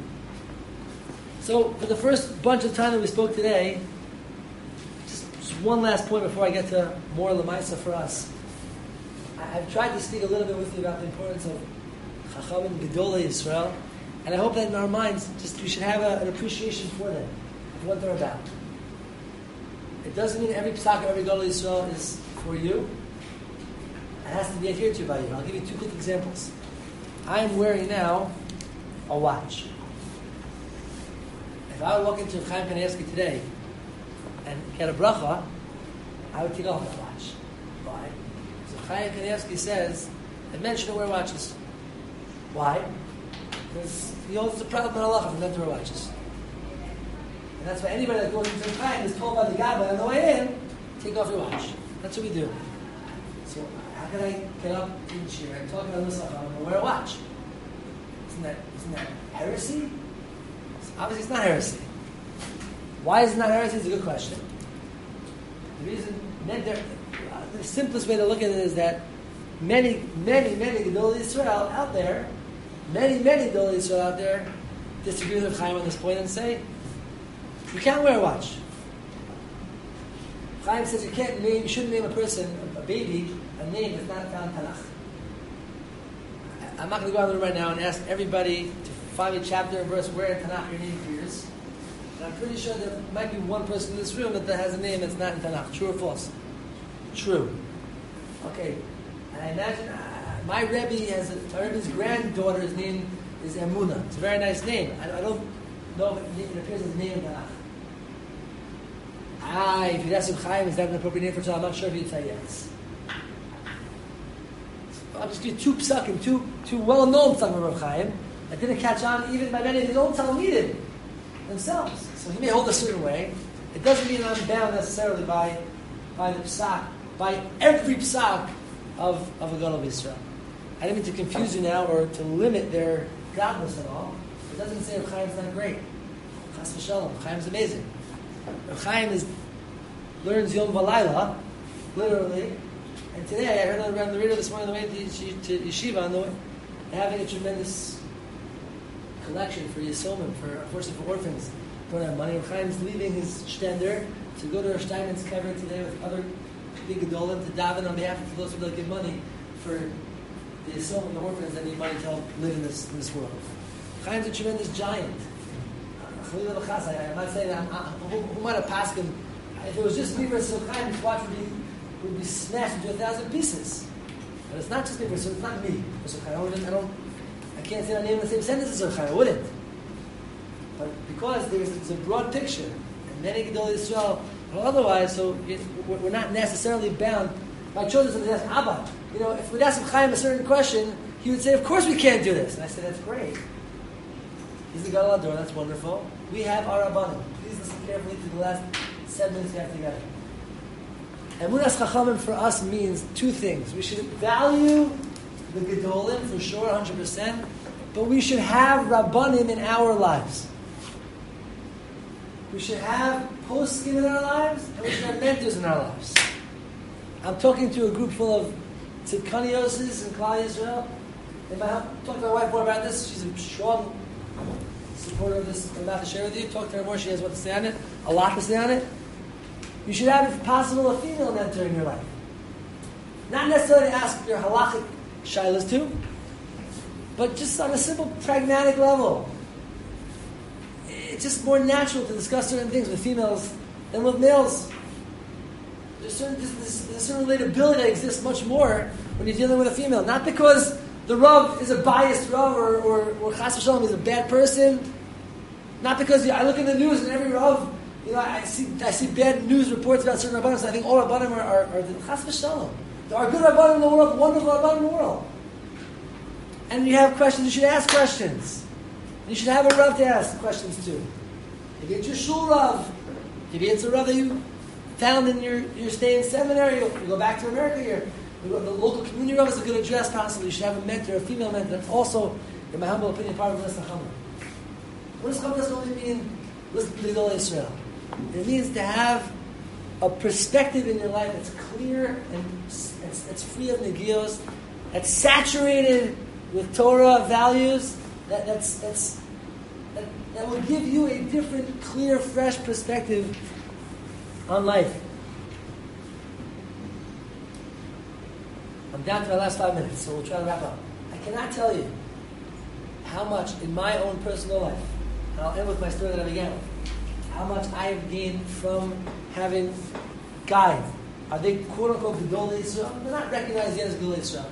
So, for the first bunch of time that we spoke today, just, just one last point before I get to more Lamaisa for us. I, I've tried to speak a little bit with you about the importance of Chachamim Gedolei Yisrael, and I hope that in our minds, just we should have a, an appreciation for them, of what they're about. It doesn't mean every psak of every Gedolei Yisrael is for you. It has to be adhered to by you. I'll give you two quick examples. I am wearing now a watch. If I would walk into Chaim Kanievsky today and get a bracha, I would take off my watch. Why? So Chaim Kanievsky says that men shouldn't wear watches. Why? Because he holds it's a problem in halacha for men to wear watches. And that's why anybody that goes into Chaim is told by the Gabbai on the way in, take off your watch. That's what we do. So how can I get up in cheer and talk about this and wear a watch? Isn't that isn't that heresy? Obviously, it's not heresy. Why is it not heresy? It's a good question. The reason, the simplest way to look at it is that many, many, many Gedolei Yisrael out there, many, many Gedolei Yisrael out there disagree with Chaim on this point and say you can't wear a watch. Chaim says you can't name, you shouldn't name a person, a baby, a name that's not found in Tanakh. I'm not going to go out there right now and ask everybody to find a chapter and verse where in Tanakh your name appears. And I'm pretty sure there might be one person in this room that has a name that's not in Tanakh. True or false? True. Okay. And I imagine uh, my Rebbe has a, my Rebbe's granddaughter's name is Emunah. It's a very nice name. I, I don't know if it appears as a name in Tanakh. Ah, if you'd ask him Chaim, is that an appropriate name for child? I'm not sure if he'd say yes. I'll just give you two psakim, two, two well-known psakim of Rav Chaim that didn't catch on even by many of his own Talmidim themselves. So he may hold a certain way. It doesn't mean I'm bound necessarily by by the psak, by every psak of, of a Gadol Yisrael. I didn't mean to confuse you now or to limit their godless at all. It doesn't say Rav Chaim's not great. Chas v'shalom, Rav Chaim's amazing. Rav Chaim is, learns Yom V'Layla, literally. And today I heard on the radio this morning on the way to, to Yeshiva, on the way, having a tremendous collection for Yisomim, for unfortunately for orphans, don't have money. Rav Chaim's leaving his shtender to go to Rav Steinman's kever today with other big gedolim to daven on behalf of those who don't give money for the Yisomim, the orphans that need money to help live in this in this world. Rav Chaim's a tremendous giant. I'm not saying that I'm, I'm, who, who might have passed him. If it was just me versus Rav Chaim, his watch would be would be smashed into a thousand pieces. But it's not just me versus, it's not me versus Rav Chaim. I don't, I don't I can't say my name in the same sentence as Rav Chaim. I wouldn't. But because there's, there's a broad picture, and many Gedolei Yisrael, well, otherwise, so it, we're not necessarily bound. My children said, "Ask Abba, you know, if we'd ask Chaim a certain question, he would say, of course we can't do this." And I said, that's great. He's the Gadol Hador, that's wonderful. We have our Rabbanim. Please listen carefully to the last seven minutes we have together. Emunas Chachamim for us means two things. We should value the Gedolim for sure, one hundred percent, but we should have Rabbanim in our lives. We should have poskim in our lives, and we should have mentors in our lives. I'm talking to a group full of tzidkanioses in Klal Yisrael. If I talk to my wife more about this, she's a strong supporter of this. I'm about to share with you. Talk to her more. She has what to say on it, a lot to say on it. You should have, if possible, a female mentor in your life. Not necessarily ask your halachic shilas too, but just on a simple, pragmatic level. It's just more natural to discuss certain things with females than with males. There's, certain, there's, there's a certain relatability that exists much more when you're dealing with a female. Not because the Rav is a biased Rav or, or, or Chas v'Shalom is a bad person. Not because I look in the news and every Rav, you know, I see I see bad news reports about certain Rabbanim, so I think all Rabbanim are, are, are the Chas v'Shalom. There are good Rabbanim in the world, wonderful Rabbanim in the world. And you have questions, you should ask questions. You should have a Rav to ask questions to. Maybe it's your shul Rav. Maybe it's a Rav that you found in your, your stay in seminary. You go back to America here. The local community Rav is a good address possibly. You should have a mentor, a female mentor. That's also, in my humble opinion, part of Emunas Chachamim. Emunas Chachamim doesn't only mean listen to the Gedolei Yisrael. It means to have a perspective in your life that's clear and it's, it's free of negios, that's saturated with Torah values, that, that's, that's, that, that will give you a different, clear, fresh perspective on life. I'm down to my last five minutes, so we'll try to wrap up. I cannot tell you how much in my own personal life, and I'll end with my story that I began with, how much I have gained from having guides. Are they quote-unquote Gedolei Yisrael? They're not recognized yet as Gedolei Yisrael.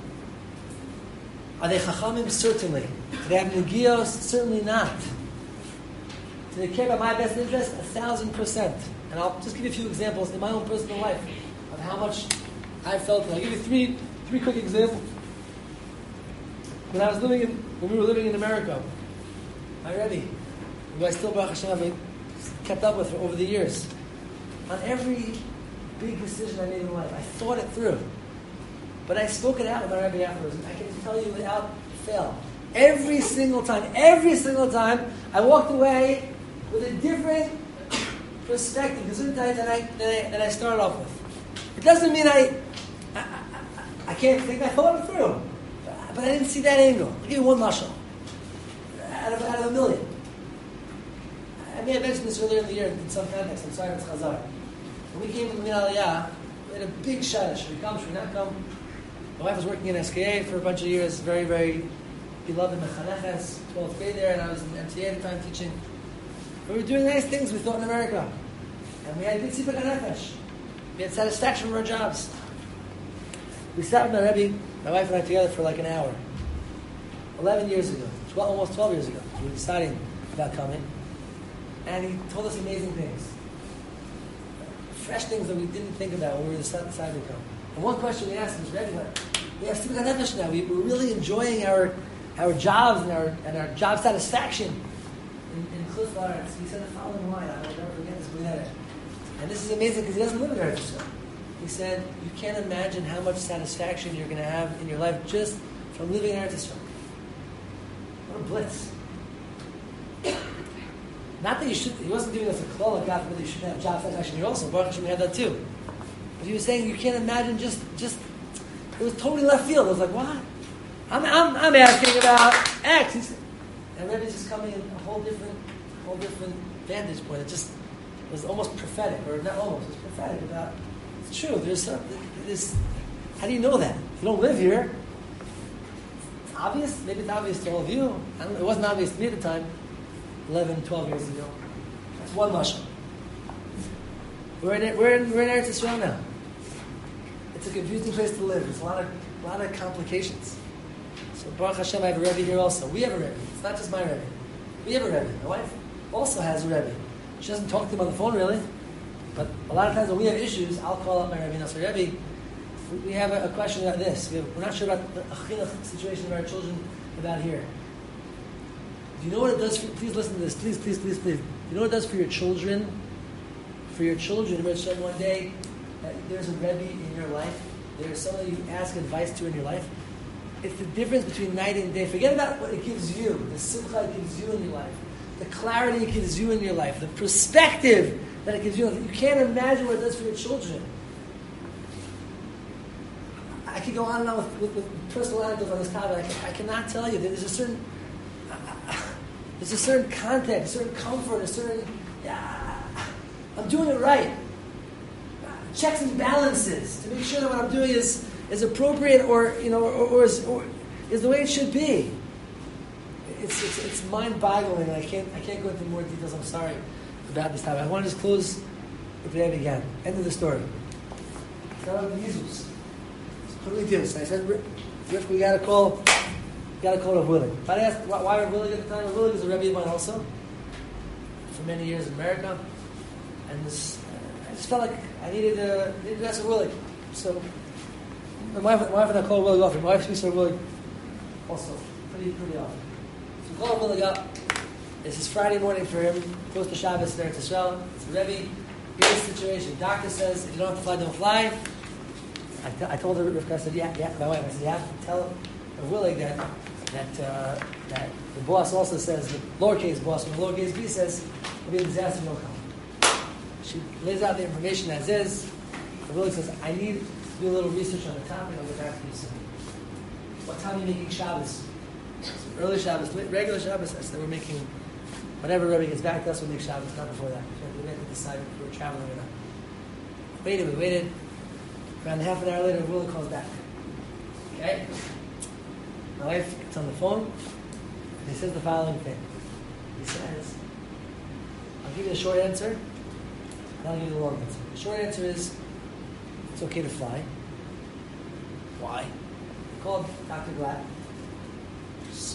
Are they Chachamim? Certainly. Do they have Negios? Certainly not. Do they care about my best interest? A thousand percent. And I'll just give you a few examples in my own personal life of how much I felt. I'll give you three three quick examples. When I was living in, when we were living in America, my Rebbe, who I still, Baruch Hashem, have kept up with for over the years, on every big decision I made in life, I thought it through. But I spoke it out with my Rebbe afterwards. I can tell you without fail, every single time, every single time, I walked away with a different perspective, than I, than, I, than I started off with. It doesn't mean I, I, I, I can't think. I thought it through, but I didn't see that angle. I'll give you one mashal out of, out of a million. I may have mentioned this earlier in the year in some context. I'm sorry, it's Chazar. When we came to the Min Aliyah, we had a big shayla. Should we come? Should we not come? My wife was working in S K A for a bunch of years, very, very beloved Mechaneches, twelfth grade there, and I was in M T A at the time teaching. We were doing nice things we thought in America. And we had big tzipuk hanefesh. We had satisfaction from our jobs. We sat with my Rebbe, my wife and I together for like an hour. Eleven years ago, twelve, almost twelve years ago, we were deciding about coming. And he told us amazing things. Fresh things that we didn't think about when we were deciding to come. And one question we asked him was, Rebbe, we have tzipuk hanefesh now. We, we're really enjoying our our jobs and our and our job satisfaction. In Chutz La'aretz, he said the following line, I will never forget this, and this is amazing because he doesn't live in Eretz Yisrael. He said, you can't imagine how much satisfaction you're going to have in your life just from living in Eretz Yisrael. What a blitz. Not that you should, he wasn't giving us a klal like God, whether you should have job satisfaction here also, Baruch Hashem, we had that too. But he was saying, you can't imagine just, just, it was totally left field. I was like, what? I'm, I'm, I'm asking about X. He said, and Rebbe's just coming in a whole different, whole different vantage point. It just it was almost prophetic, or not almost, it was prophetic about, it's true, there's some, there's, how do you know that? You don't live here. It's obvious, maybe it's obvious to all of you. I don't know, it wasn't obvious to me at the time, eleven, twelve years ago. That's one mashal. We're in, we're in, we're in Eretz Yisrael now. It's a confusing place to live. There's a lot of, a lot of complications. So Baruch Hashem, I have a Rebbe here also. We have a Rebbe. It's not just my Rebbe. We have a Rebbe. My wife also has a Rebbe. She doesn't talk to him on the phone really, but a lot of times when we have issues, I'll call up my Rebbe and I'll say, Rebbe, we have a, a question about this. We have, we're not sure about the chinuch situation of our children about here. Do you know what it does for, please listen to this, please, please, please, please. Do you know what it does for your children? For your children, imagine one day that there's a Rebbe in your life, there's someone you ask advice to in your life. It's the difference between night and day. Forget about what it gives you, the simcha it gives you in your life, the clarity it gives you in your life, the perspective that it gives you. You can't imagine what it does for your children. I could go on and on with, with, with personal anecdotes on this topic. I, I cannot tell you. There's a certain, uh, there's a certain context, a certain comfort, a certain, yeah, I'm doing it right. Checks and balances to make sure that what I'm doing is is appropriate, or you know, or, or, is, or is the way it should be. It's it's, it's mind-boggling. I can't I can't go into more details. I'm sorry about this topic. I want to just close with the end again. End of the story. Start with the measles. What do we do? So I said, Rick, Rick we got to call, we got to call Rav Willig. But I asked why Rav Willig at the time. Rav Willig was a Rebbe of mine also for many years in America, and this, I just felt like I needed to, needed to ask Rav Willig. So. My wife, my wife and I call Willig often. My wife speaks to Willig also pretty pretty often. So we call Willig up. This is Friday morning for him, close to Shabbos in Eretz Yisrael. It's a Rebbe. Here's the situation. Doctor says, if you don't have to fly, don't fly. I, t- I told her, Rivka, I said, yeah, yeah, my wife, I said, you have to tell Willig that that uh, that the boss also says, the lowercase boss, when the lowercase b says, it'll be a disaster, no come. She lays out the information as is. Willig says, I need do a little research on the topic. I'll get back to you soon. What time are you making Shabbos? So early Shabbos, regular Shabbos. I said we're making whatever Rebbe gets back to us. We'll make Shabbos, not before that. We have to decide if we're traveling or not. Waited, we waited. Around half an hour later, Willig calls back. Okay. My wife gets on the phone, and he says the following thing. He says, "I'll give you a short answer, and I'll give you the long answer. The short answer is." It's okay to fly. Why? I called Doctor Glatt.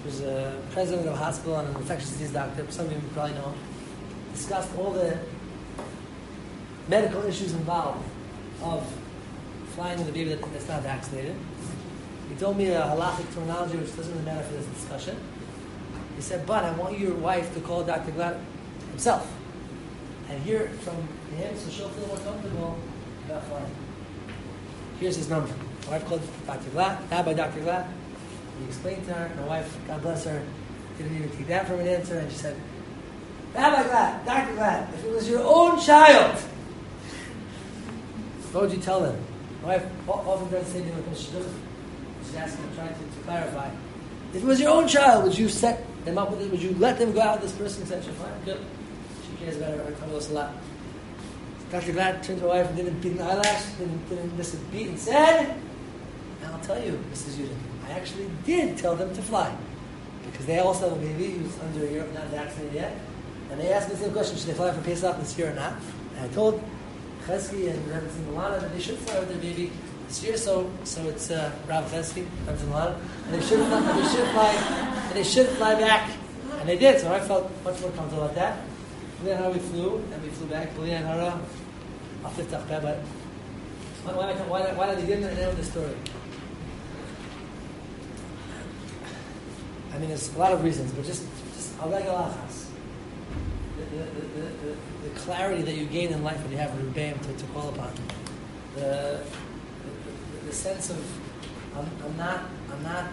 who's a president of a hospital and an infectious disease doctor. Some of you probably know him. Discussed all the medical issues involved of flying with a baby that, that's not vaccinated. He told me a halachic terminology which doesn't really matter for this discussion. He said, but I want your wife to call Doctor Glatt himself and hear it from him so she'll feel more comfortable about flying. Here's his number. My wife called Doctor Glatt, Rabbi Doctor Glatt. He explained to her. My wife, God bless her, didn't even take that from an answer, and she said, Rabbi Glatt, Doctor Glatt, if it was your own child, what would you tell them? My wife often does the same thing with Mister Shidduch. She's asking, trying to, to clarify. If it was your own child, would you set them up with it? Would you let them go out with this person and say, fine, good. She cares about her, her Kamalos a lot. Doctor Glatt turned to her wife and didn't beat an eyelash, didn't, didn't miss a beat, and said, and I'll tell you, Missus Yudin, I actually did tell them to fly. Because they also have a baby who's under a year, not vaccinated yet. And they asked me the same question, should they fly for Pesach this year or not? And I told Chesky and Rebbe Milana that they should fly with their baby this year, so so it's uh, Rav Chesky, Rebbe Milana, and they should fly, and they should fly, and they should fly back, and they did. So I felt much more comfortable about that. And then how we flew, and we flew back. B'li and Hara, I'll fit but why, why, why, why did I begin and end with the story? I mean, there's a lot of reasons, but just just a regular achas. The, the, the, the, the clarity that you gain in life when you have Rebbeim to, to call upon. The, the, the sense of I'm, I'm not I'm not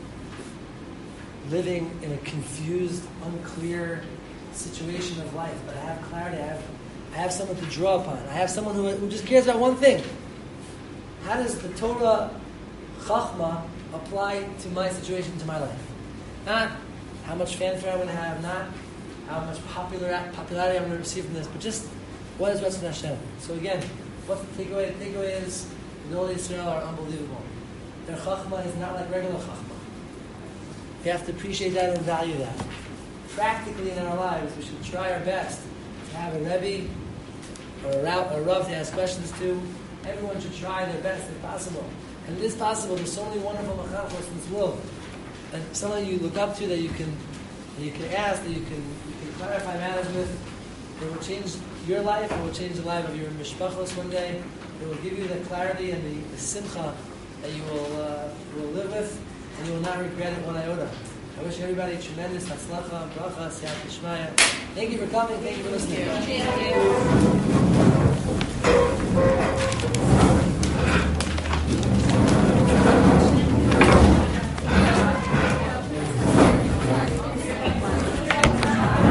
living in a confused, unclear situation of life, but I have clarity. I have I have someone to draw upon. I have someone who, who just cares about one thing. How does the Torah Chachma apply to my situation, to my life? Not how much fanfare I'm going to have, not how much popular, popularity I'm going to receive from this, but just what is Ratzon Hashem. So again, what's the takeaway? The takeaway is the Gedolei Yisrael are unbelievable. Their Chachma is not like regular Chachma. We have to appreciate that and value that. Practically in our lives, we should try our best to have a Rebbe or a Rav, or a Rav to ask questions to. Everyone should try their best if possible. And it is possible. There's so many wonderful Machachos in this world. And someone you look up to that you can that you can ask, that you can, you can clarify matters with. It will change your life. It will change the life of your mishpachos one day. It will give you the clarity and the, the simcha that you will uh, will live with, and you will not regret it one iota. I wish everybody tremendous hatzlacha, bracha, siyat d'shmaya. Thank you for coming. Thank you for listening.